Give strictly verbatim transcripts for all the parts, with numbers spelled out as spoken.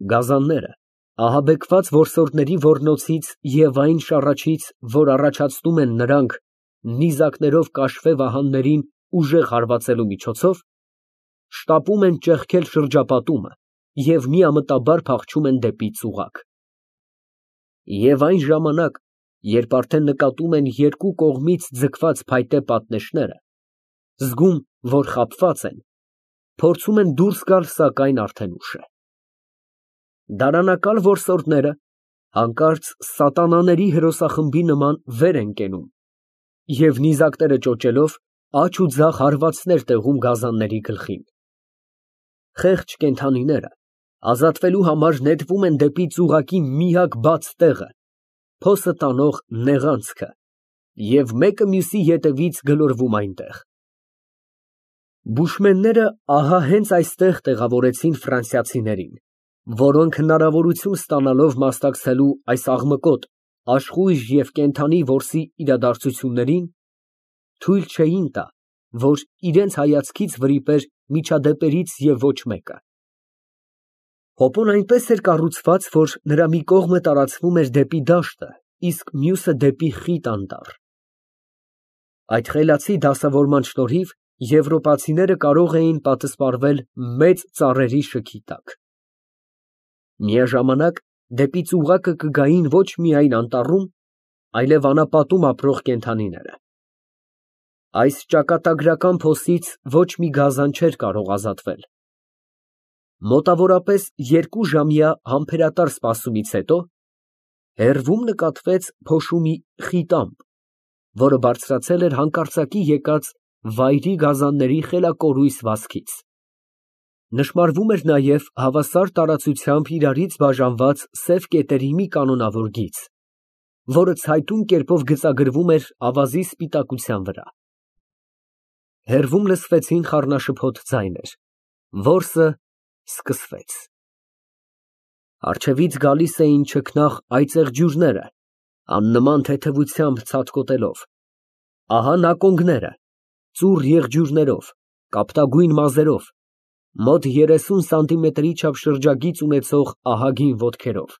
Գազանները, ահաբեկված որսորդների ոռնոցից և այն շառաչից, որ առաջացնում են նրանք նիզակներով կաշվե վահաններին ուժեղ հարվածելու միջոցով, շտապում են ճեղքել շրջապատումը և միամտաբար փախչում են դեպի ծուղակ։ Եվ այն ժամանակ, երբ արդեն նկատում են երկու կողմից ձգված փայտե պատնեշները, զգում, որ խաբված են, փորձում են դուրս գալ, սակայն արդեն ուշ է։ Դարանակալ որսորդները հանկարծ սատանաների հրոսախմբի նման վեր են կենում և նիզակները ճոճելով աջ ու ձախ հարվածներ տեղում գազանների գլխին։ Խեղճ կենդանիները ազատվելու համար նետվում են դեպի ծուղակի միակ բաց տեղը, փոսը տանող նեղանցքը, և մեկը մյուսի ետևից գլորվում այնտեղ։ Բուշմենները ահա հենց այստեղ տեղավորեցին ֆրանսիացիներին, որոնք հնարավորություն ստանալով մասնակցելու այս աղմկոտ, աշխույժ և կենդանի որսի իրադարձություններին, թույլ չէին տա, որ իրենց հայացքից վրիպեր միջադեպերից և ոչ մեկը։ Հոպոն այնպես էր կառուցված, որ նրա մի կողմը տարածվում էր դեպի դաշտը, իսկ մյուսը դեպի խիտ անտառ։ Այդ խելացի դասավորման շնորհիվ եվրոպացիները կարող էին պատսպարվել մեծ ծառերի շքի տակ։ Միաժամանակ դեպի ծուղակը կգային ոչ միայն անտառում, այլև անապատում ապրող կենդանիները։ Այս ճակատագրական փոսից ոչ մի գազան չէր կարող ազատվել։ Մոտավորապես երկու ժամյա համբերատար սպասումից հետո հեռվում նկատվեց փոշու մի խիտ ամպ, որը բարձրացել էր հանկարծակի եկած վայրի գազանների խելակորույս վազքից։ Նշմարվում էր նաև հավասար տարածությամբ իրարից բաժանված սև կետերի մի կանոնավոր գիծ, որը ցայտուն կերպով գծագրվում էր ավազի սպիտակության վրա։ Հեռվում լսվեցին խառնաշփոթ ձայներ։ Որսը սկսվեց։ Առջևից գալիս էին չքնաղ այծեղ ջուրները, աննման թեթևությամբ ցատկոտելով։ Ահա նակոնգները, ծուռ եղջյուրներով, կապտագույն մազերով, մոտ երեսուն սանտիմետրի չափ շրջագիծ ունեցող ահագին ոտքերով։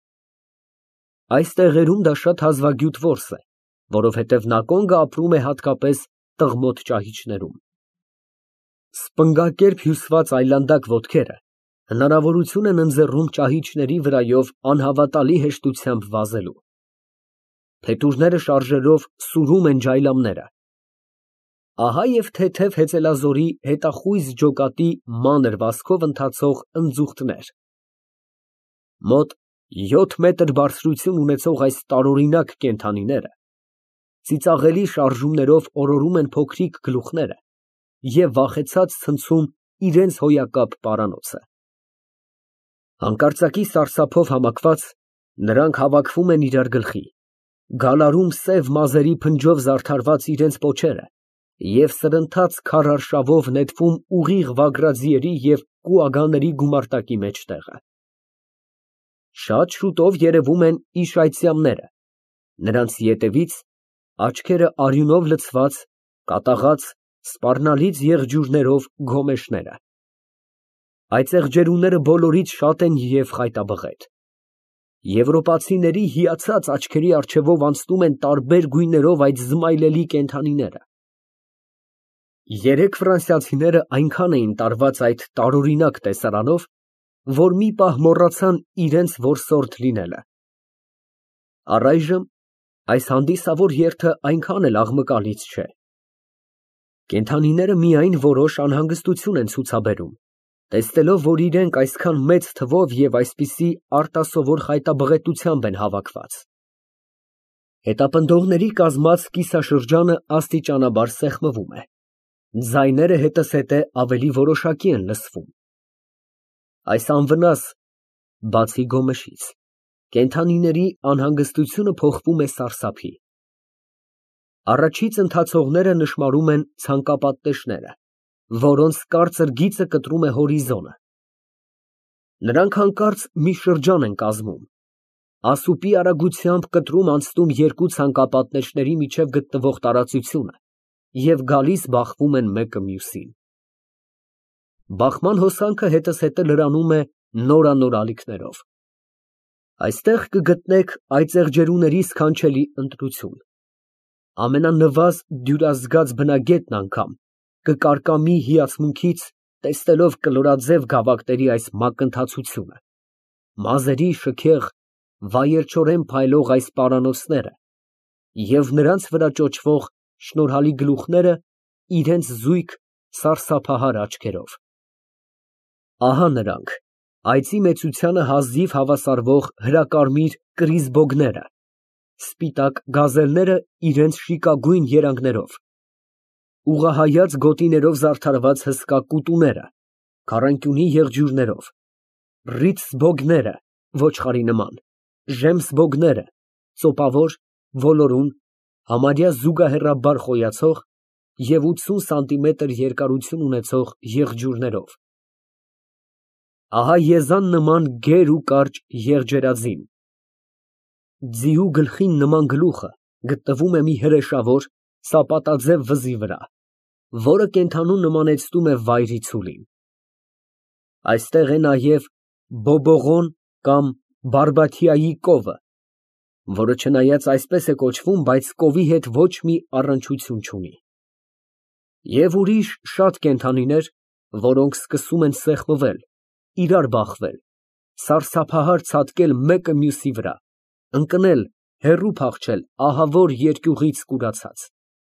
Այս տեղերում դա շատ հազվագյուտ որս է, որովհետև նակոնգը ապրում է հատկապես տղմոտ ճահիճներում։ Սպնգակերպ հյուսված այլանդակ ոտքերը հնարավորություն են ընձեռում ճահիճների վրայով անհավատալի հեշտությամբ վազելու։ Փետուրները շարժելով սուրում են ջայլամները։ Ահա և թեթև հեծելազորի հետախույզ ջոկատի մանր վազքով ընթացող ընձուղտներ։ Մոտ յոթ մետր բարձրություն ունեցող այս տարօրինակ կենդանիները ծիծաղելի շարժումներով օրորում են փոքրիկ գլուխները և վախեցած ցնցում իրենց հոյակապ պարանոցը։ Հանկարծակի սարսափով համակված նրանք հավաքվում են իրար գլխի, գալարում սև մազերի փնջով զարդարված իրենց պոչերը և սրընթաց քարարշավով նետվում ուղիղ վագրաձիերի և կուագաների գումարտակի մեջտեղը։ Շատ շուտով երևում են իշայցյամները, նրանց ետևից աչքերը արյունով լցված, կատաղած, սպառնալից եղջյուրներով գոմեշները։ Այծեղ ջերուները բոլորից շատ են և խայտաբղետ։ Եվրոպացիների հիացած աչքերի առջևով անցնում են տարբեր գույներով այդ զմայլելի կենդանիները։ Երեք ֆրանսիացիները այնքան էին տարված այդ տարօրինակ տեսարանով, որ մի պահ մոռացան իրենց որսորդ լինելը։ Առայժմ այս հանդիսավոր երթը այնքան էլ աղմկալից չէ։ Կենդանիները միայն որոշ անհանգստություն են ցուցաբերում, տեսնելով, որ իրենք այսքան մեծ թվով և այսպիսի արտասովոր խայտաբղետությամբ են հավաքված։ Հետապնդողների կազմած կիսաշրջանը աստիճանաբար սեղմվում է։ Ձայները հետզհետե ավելի որոշակի են լսվում։ Այս անվնաս, բացի գոմեշից, կենդանիների անհանգստությունը փոխվում է սարսափի։ Առաջից ընթացողները նշմարում են ցանկապատնեշները, որոնց կարծր գիծը կտրում է հորիզոնը։ Նրանք հանկարծ մի շրջան են կազմում, ասուպի արագությամբ կտրում անցնում երկու ցանկապատնեշների միջև գտնվող տարածությունը և գալիս բախվում են մեկը մյուսին։ Բախման հոսանքը հետզհետե լրանում է նորանոր ալիքներով։ Այստեղ կգտնեք այծեղջերուների սքանչելի ընտրություն։ Ամենանվազ դյուրազգաց բնագետն անգամ կկարկամի հիացմունքից, տեսնելով կլորաձև գավակների այս մակընթացությունը, մազերի շքեղ, վայելչորեն փայլող այս պարանոցները և նրանց վրա ճոճվող շնորհալի գլուխները իրենց զույգ սարսափահար աչքերով։ Ահա նրանք, այծի մեծությանը հազիվ հավասարվող հրակարմիր կրիզբոգները, սպիտակ գազելները իրենց շիկագույն երանգներով, ուղղահայաց գոտիներով զարդարված հսկա կուտուները, քառանկյունի եղջյուրներով, ռիցսբոգները, ոչխարի նման, ժեմսբոգները, ծոպավոր, ոլորուն, համարյա զուգահեռաբար խոյացող և ութսուն սանտիմետր երկարություն ունեցող եղջյուրներով։ Ահա եզան նման գեր ու կարճ եղջերաձին։ Ձիու գլխին նման գլուխը գտնվում է մի հրեշավոր, սապատաձև վզի վրա, որը կենդանու նմանեցնում է վայրի ցուլին։ Այստեղ է նաև բոբողոն կամ բարբաթիայի կովը, որը չնայած այսպես է կոչվում, բայց կովի հետ ոչ մի առնչություն չունի։ Եվ ուրիշ շատ կենդանիներ, որոնք սկսում են սեղմվել, իրար բախվել, սարսափահար ցատկել մեկը մյուսի վրա, ընկնել, հեռու փախչել ահավոր երկյուղից կուրացած։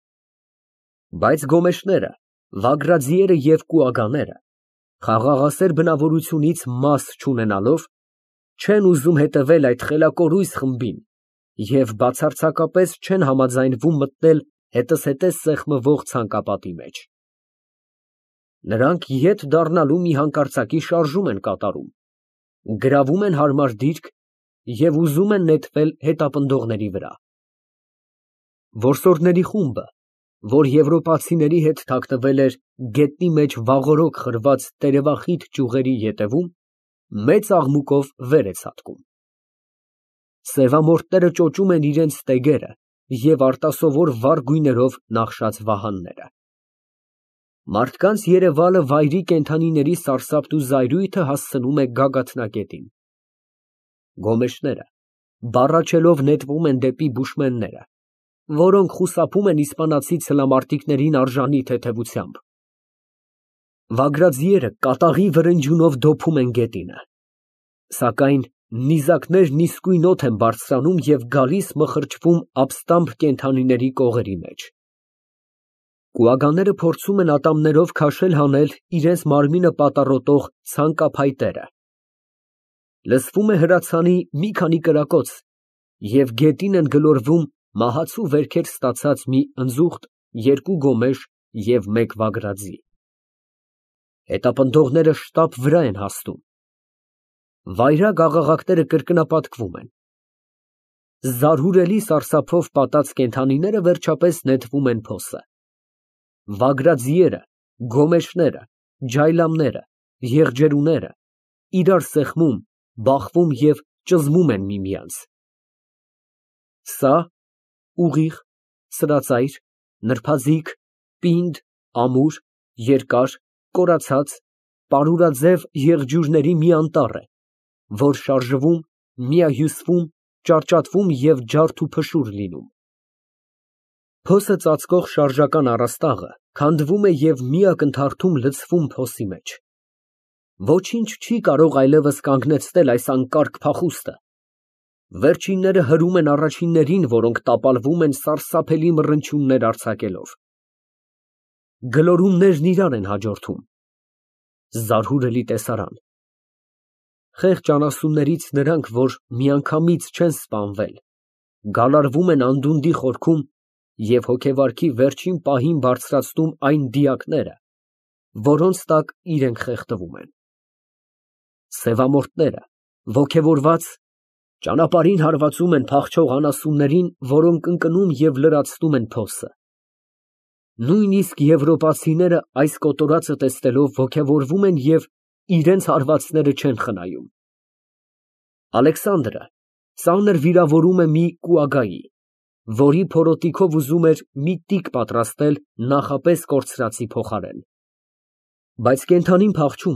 Բայց գոմեշները, վագրաձիերը և կուագաները, խաղաղասեր բնավորությունից մաս չունենալով, չեն ուզում հետևել այդ խելակորույս խմբին և բացարձակապես չեն համաձայնվում մտնել հետզհետե սեղմվող ցանկապատի մեջ։ Նրանք ետ դառնալու մի հանկարծակի շարժում են կատարում, գրավում են հարմար դիրք և ուզում են նետվել հետապնդողների վրա։ Որսորդների խումբը, որ եվրոպացիների հետ թաքնվել էր գետնի մեջ վաղօրոք խրված տերևախիտ ճյուղերի ետևում, մեծ աղմուկով վեր է ցատկում։ Սևամորթները ճոճում են իրենց ստեգերը և արտասովոր վառ գույներով նախշած վահանները։ Մարդկանց երևալը վայրի կենդանիների սարսափն ու զայրույթը հասցնում է գագաթնակետին։ Գոմեշները բառաչելով նետվում են դեպի բուշմենները, որոնք խուսափում են իսպանացի ցլամարտիկներին արժանի թեթևությամբ։ Վագրաձիերը կատաղի վրնջյունով դոփում են գետինը, սակայն նիզակներն իսկույն օդ են բարձրանում և գալիս մխրճվում ապստամբ կենդանիների կողերի մեջ։ Կուագաները փորձում են ատամներով քաշել հանել իրենց մարմինը պատառոտող ցանկափայտերը։ Լսվում է հրացանի մի քանի կրակոց, և գետին են գլորվում մահացու վերքեր ստացած մի ընձուղտ, երկու գոմեշ և մեկ վագրաձի։ Հետապնդողները շտապ վրա են հասնում։ Վայրագ աղաղակները կրկնապատկվում են։ Զարհուրելի սարսափով պատած կենդանիները վերջապես նետվում են փոսը։ Վագրաձիերը, գոմեշները, ջայլամները, եղջերուները իրար սեղմում, բախվում և ճզմում են միմյանց։ Սա ուղիղ, սրածայր, նրբաձիգ, պինդ, ամուր, երկար, կորացած, պարուրաձև եղջյուրների մի անտառ է, որ շարժվում, միահյուսվում, ճարճատվում և ջարդ ու փշուր լինում։ Փոսը ծածկող շարժական առաստաղը քանդվում է և մի ակնթարթում լցվում փոսի մեջ։ Ոչինչ չի կարող այլևս կանգնեցնել այս անկարգ փախուստը։ Վերջինները հրում են առաջիններին, որոնք տապալվում են սարսափելի մռնչյուններ արձակելով։ Գլորումներն իրար են հաջորդում։ Զարհուրելի տեսարան։ Խեղճ անասուններից նրանք, որ միանգամից չեն սպանվել, գալարվում են անդունդի խորքում և հոգեվարքի վերջին պահին բարձրացնում այն դիակները, որոնց տակ իրենք խեղդվում են։ Սևամորթները, ոգևորված, ճանապարհին հարվածում են փախչող անասուններին, որոնք ընկնում և լրացնում են փոսը։ Նույնիսկ եվրոպացիները այս կոտորածը տեսնելով ոգևորվում են և իրենց հարվածները չեն խնայում։ Ալեքսանդրը ծանր վիրավորում է մի կուագայի, որի փորոտիքով ուզում էր մի տիկ պատրաստել նախապես կորցրածի փոխարեն։ Բայց կենդանին փախչում է,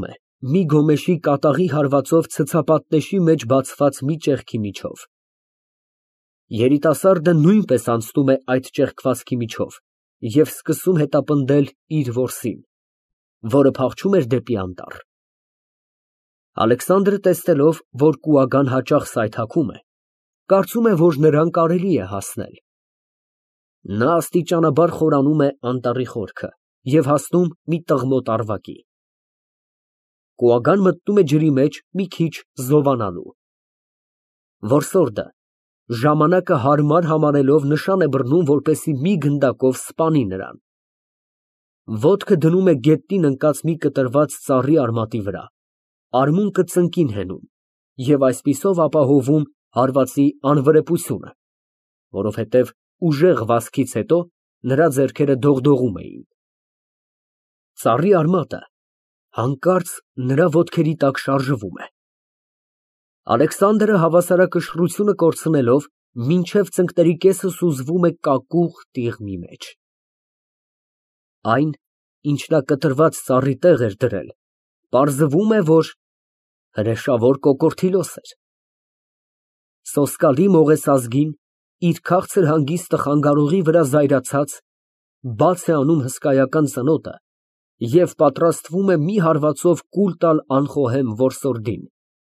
մի գոմեշի կատաղի հարվածով ցցապատնեշի մեջ բացված մի ճեղքի միջով։ Երիտասարդը նույնպես անցնում է այդ ճեղքվածքի միջով և սկսում հետապնդել իր որսին, որը փախչում էր դեպի անտառ։ Ալեքսանդրը տեսնելով, որ կուագան հաճախ սայթաքում է, կարծում է, որ նրան կարելի է հասնել։ Նա աստիճանաբար խորանում է անտառի խորքը և հասնում մի տղմոտ ավարի։ Կուագան մտնում է ջրի մեջ մի քիչ զովանալու։ Որսորդը ժամանակը հարմար համարելով նշան է բռնում, որպեսզի մի գնդակով սպանի նրան։ Ոտքը դնում է գետնին ընկած մի կտրված ծառի արմատի վրա, արմունկը ծնկին հենում և այսպիսով ապահովում հարվածի անվրեպությունը, որովհետև ուժեղ վազքից հետո նրա ձեռքերը դողդողում էին։ Ծառի արմատը հանկարծ նրա ոտքերի տակ շարժվում է։ Ալեքսանդրը հավասարակշռությունը կորցնելով մինչև ծնկների կեսը սուզվում է կակուղ տիղմի մեջ։ Այն, ինչ նա կտրված ծառի տեղ էր դրել, պարզվում է, որ հրեշավոր կոկորդիլոս էր։ Սոսկալի մողեսազգին, իր քաղցր հանգիստը խանգարողի վրա զայրացած, բաց է անում հսկայական ծնոտը և պատրաստվում է մի հարվածով կուլ տալ անխոհեմ որսորդին։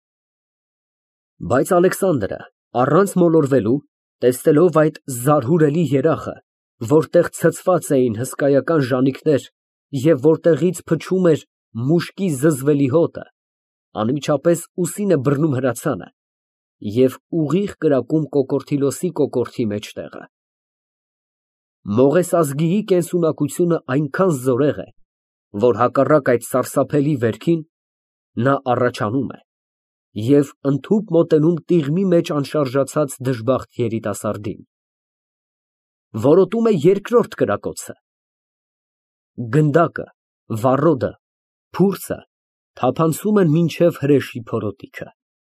Բայց Ալեքսանդրը, առանց մոլորվելու, տեսնելով այդ զարհուրելի երախը, որտեղ ցցված էին հսկայական ժանիքներ և որտեղից փչում էր մուշկի զզվելի հոտը, անմիջապես ուսին է բռնում հրացանը և ուղիղ կրակում կոկորդիլոսի կոկորդի մեջտեղը։ Մողեսազգիի կենսունակությունը այնքան զորեղ է, որ հակառակ այդ սարսափելի վերքին, նա առաջանում է և ընդհուպ մոտենում տիղմի մեջ անշարժացած դժբախտ երիտասարդին։ Որոտում է երկրորդ կրակոցը։ Գնդակը, վառոդը, փուրձը թափանցում են մինչև հրեշի փորոտիքը։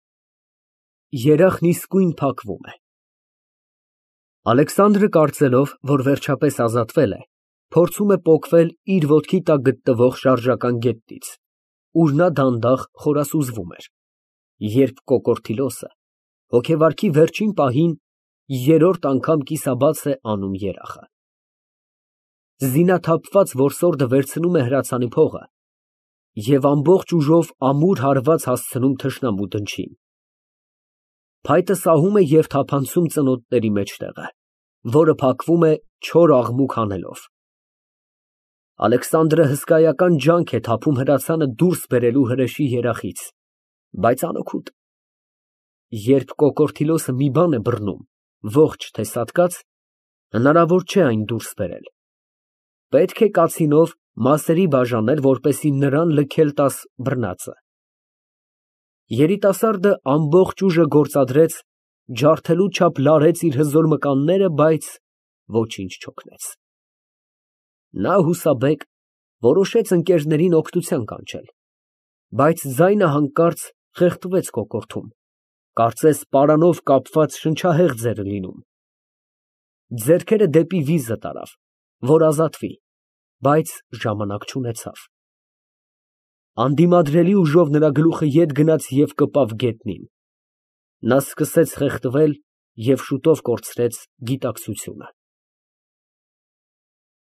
Երախն իսկույն փակվում է։ Ալեքսանդրը, կարծելով, որ վերջապես ազատվել է, փորձում է պոկվել իր ոտքի տակ գտնվող շարժական գետնից, ուր նա դանդաղ խորասուզվում էր, երբ կոկորդիլոսը հոգեվարքի վերջին պահին երրորդ անգամ կիսաբաց է անում երախը։ Զինաթափված որսորդը վերցնում է հրացանի փողը և ամբողջ ուժով ամուր հարված հասցնում թշնամու դնչին։ Փայտը սահում է և թափանցում ծնոտների մեջտեղը, որը փակվում է չոր աղմուկ հանելով։ Ալեքսանդրը հսկայական ջանք է թափում հրացանը դուրս բերելու հրեշի երախից, բայց անօգուտ։ Երբ կոկորդիլոսը մի բան է բռնում, ողջ թե սատկած, հնարավոր չէ այն դուրս բերել։ Պետք է կացինով մասերի բաժանել, որպեսզի նրան լքել տաս բռնածը։ Երիտասարդը ամբողջ ուժը գործադրեց, ջարդելու չափ լարեց իր հզոր մկանները, բայց ոչինչ չօգնեց։ Նա հուսաբեկ որոշեց ընկերներին օգնության կանչել, բայց ձայնը հանկարծ խեղդվեց կոկորդում, կարծես պարանով կապված շնչահեղձ էր լինում։ Ձեռքերը դեպի վիզը տարավ, որ ազատվի, բայց ժամանակ չունեցավ։ Անդիմադրելի ուժով նրա գլուխը ետ գնաց և կպավ գետնին։ Նա սկսեց խեղդվել և շուտով կորցրեց գիտակցությունը։